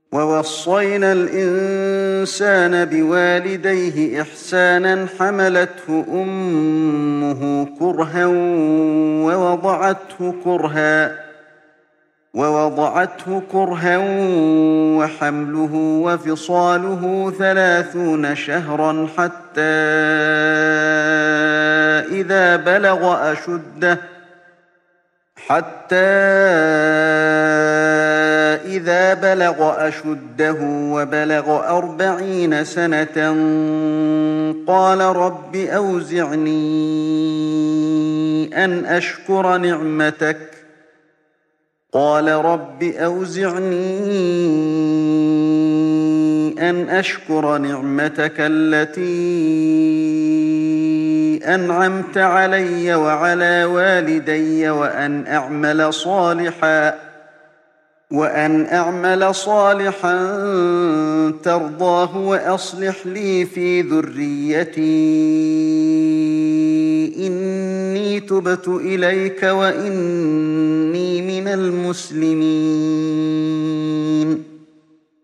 ووصينا الإنسان بوالديه إحسانا حملته أمه كرها ووضعته كرها وحمله وفصاله 30 شهرا حتى إذا بلغ أشده وبلغ 40 سنة قال رب أوزعني أن أشكر نعمتك التي أنعمت علي وعلى والدي وأن أعمل صالحا ترضاه وأصلح لي في ذريتي إني تبت إليك وإني من المسلمين